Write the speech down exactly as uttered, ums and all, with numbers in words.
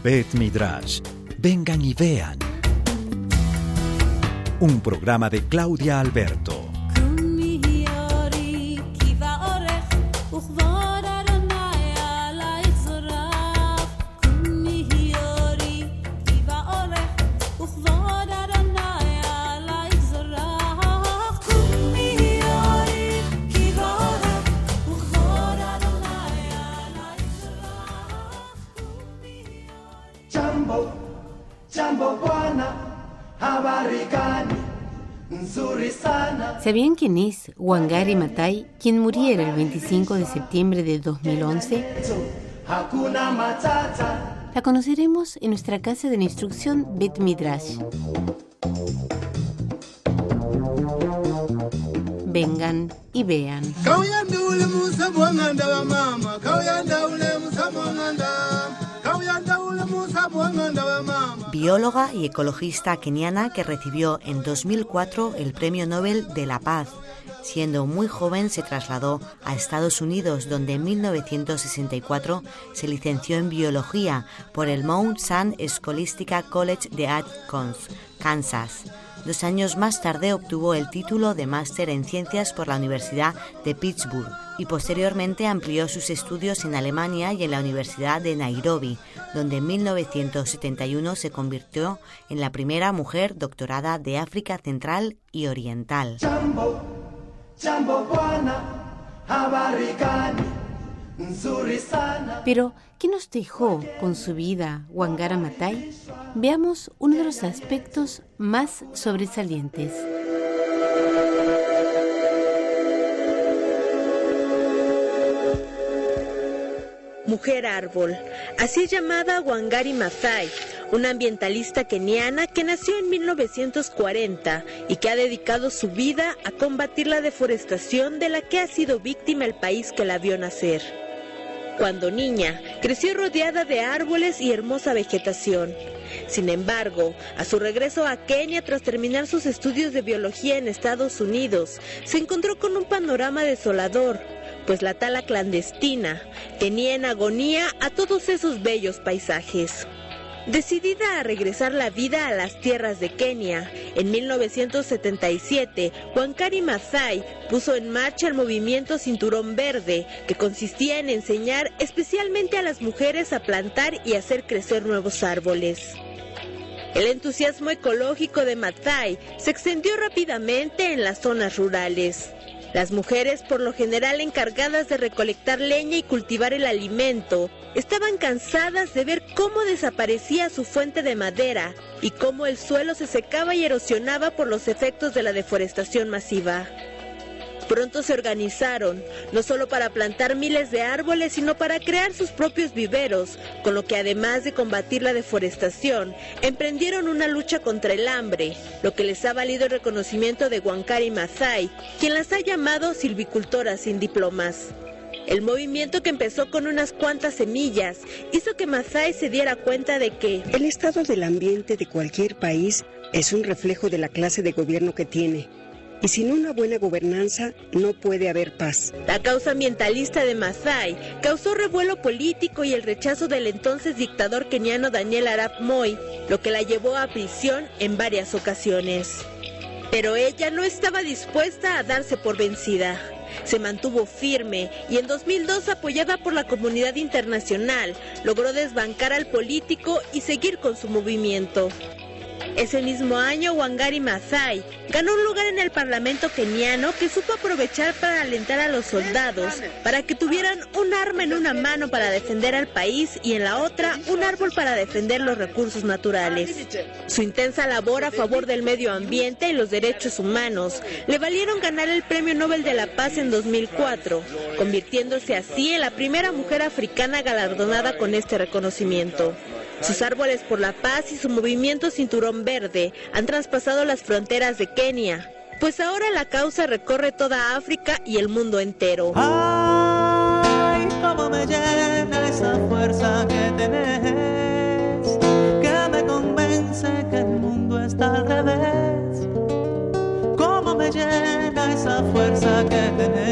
Bet Midrash. Vengan y vean. Un programa de Claudia Alberto. ¿Sabían quién es Wangari Maathai, quien muriera el veinticinco de septiembre de dos mil once? La conoceremos en nuestra casa de la instrucción Bet Midrash. Vengan y vean. Bióloga y ecologista keniana que recibió en dos mil cuatro el Premio Nobel de la Paz. Siendo muy joven se trasladó a Estados Unidos, donde en mil novecientos sesenta y cuatro se licenció en biología por el Mount San Scholastica College de Athens, Kansas. Dos años más tarde obtuvo el título de máster en ciencias por la Universidad de Pittsburgh y posteriormente amplió sus estudios en Alemania y en la Universidad de Nairobi, donde en mil novecientos setenta y uno se convirtió en la primera mujer doctorada de África Central y Oriental. Jambo, jambo buana, habarigani, nzuri sana. Pero, ¿qué nos dejó con su vida Wangari Maathai? Veamos uno de los aspectos más sobresalientes. Mujer árbol, así es llamada Wangari Maathai, una ambientalista keniana que nació en mil novecientos cuarenta y que ha dedicado su vida a combatir la deforestación de la que ha sido víctima el país que la vio nacer. Cuando niña, creció rodeada de árboles y hermosa vegetación. Sin embargo, a su regreso a Kenia tras terminar sus estudios de biología en Estados Unidos, se encontró con un panorama desolador, pues la tala clandestina tenía en agonía a todos esos bellos paisajes. Decidida a regresar la vida a las tierras de Kenia, en mil novecientos setenta y siete, Wangari Maathai puso en marcha el movimiento Cinturón Verde, que consistía en enseñar especialmente a las mujeres a plantar y hacer crecer nuevos árboles. El entusiasmo ecológico de Maathai se extendió rápidamente en las zonas rurales. Las mujeres, por lo general encargadas de recolectar leña y cultivar el alimento, estaban cansadas de ver cómo desaparecía su fuente de madera y cómo el suelo se secaba y erosionaba por los efectos de la deforestación masiva. Pronto se organizaron, no solo para plantar miles de árboles, sino para crear sus propios viveros, con lo que además de combatir la deforestación, emprendieron una lucha contra el hambre, lo que les ha valido el reconocimiento de Wangari Maathai, quien las ha llamado silvicultoras sin diplomas. El movimiento, que empezó con unas cuantas semillas, hizo que Maathai se diera cuenta de que el estado del ambiente de cualquier país es un reflejo de la clase de gobierno que tiene. Y sin una buena gobernanza no puede haber paz. La causa ambientalista de Maathai causó revuelo político y el rechazo del entonces dictador keniano Daniel Arap Moi, lo que la llevó a prisión en varias ocasiones. Pero ella no estaba dispuesta a darse por vencida. Se mantuvo firme y en dos mil dos, apoyada por la comunidad internacional, logró desbancar al político y seguir con su movimiento. Ese mismo año, Wangari Maathai ganó un lugar en el parlamento keniano que supo aprovechar para alentar a los soldados para que tuvieran un arma en una mano para defender al país y en la otra un árbol para defender los recursos naturales. Su intensa labor a favor del medio ambiente y los derechos humanos le valieron ganar el Premio Nobel de la Paz en dos mil cuatro, convirtiéndose así en la primera mujer africana galardonada con este reconocimiento. Sus árboles por la paz y su movimiento Cinturón Verde han traspasado las fronteras de Kenia, pues ahora la causa recorre toda África y el mundo entero. Ay, cómo me llena esa fuerza que tenés, que me convence que el mundo está al revés. Cómo me llena esa fuerza que tenés.